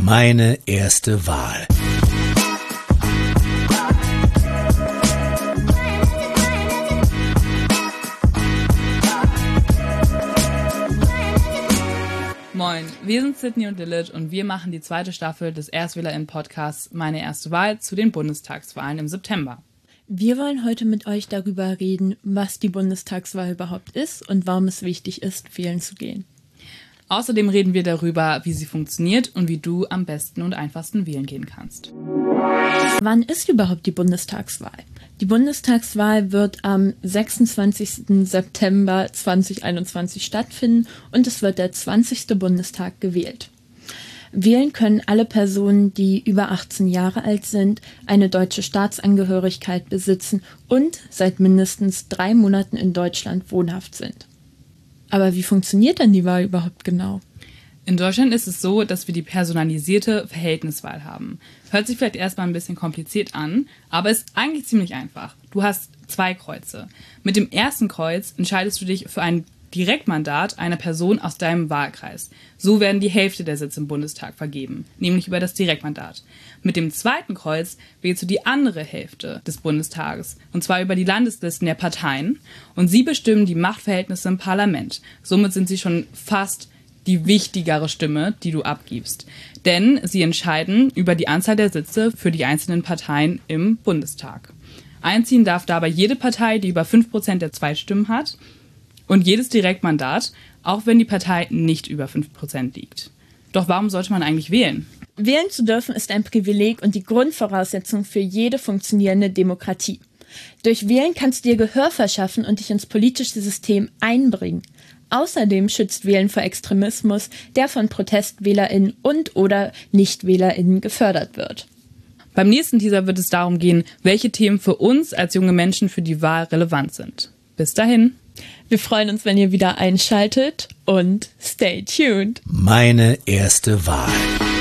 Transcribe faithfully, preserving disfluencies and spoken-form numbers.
Meine erste Wahl. Moin, wir sind Sydney und Lilith und wir machen die zweite Staffel des ErstwählerInnen-Podcasts Meine erste Wahl zu den Bundestagswahlen im September. Wir wollen heute mit euch darüber reden, was die Bundestagswahl überhaupt ist und warum es wichtig ist, wählen zu gehen. Außerdem reden wir darüber, wie sie funktioniert und wie du am besten und einfachsten wählen gehen kannst. Wann ist überhaupt die Bundestagswahl? Die Bundestagswahl wird am sechsundzwanzigsten September zweitausendeinundzwanzig stattfinden und es wird der zwanzigste Bundestag gewählt. Wählen können alle Personen, die über achtzehn Jahre alt sind, eine deutsche Staatsangehörigkeit besitzen und seit mindestens drei Monaten in Deutschland wohnhaft sind. Aber wie funktioniert denn die Wahl überhaupt genau? In Deutschland ist es so, dass wir die personalisierte Verhältniswahl haben. Hört sich vielleicht erstmal ein bisschen kompliziert an, aber ist eigentlich ziemlich einfach. Du hast zwei Kreuze. Mit dem ersten Kreuz entscheidest du dich für ein Direktmandat einer Person aus deinem Wahlkreis. So werden die Hälfte der Sitze im Bundestag vergeben, nämlich über das Direktmandat. Mit dem zweiten Kreuz wählst du die andere Hälfte des Bundestages, und zwar über die Landeslisten der Parteien, und sie bestimmen die Machtverhältnisse im Parlament. Somit sind sie schon fast die wichtigere Stimme, die du abgibst. Denn sie entscheiden über die Anzahl der Sitze für die einzelnen Parteien im Bundestag. Einziehen darf dabei jede Partei, die über fünf Prozent der Zweitstimmen hat, und jedes Direktmandat, auch wenn die Partei nicht über fünf Prozent liegt. Doch warum sollte man eigentlich wählen? Wählen zu dürfen ist ein Privileg und die Grundvoraussetzung für jede funktionierende Demokratie. Durch Wählen kannst du dir Gehör verschaffen und dich ins politische System einbringen. Außerdem schützt Wählen vor Extremismus, der von ProtestwählerInnen und oder NichtwählerInnen gefördert wird. Beim nächsten Teaser wird es darum gehen, welche Themen für uns als junge Menschen für die Wahl relevant sind. Bis dahin. Wir freuen uns, wenn ihr wieder einschaltet und stay tuned. Meine erste Wahl.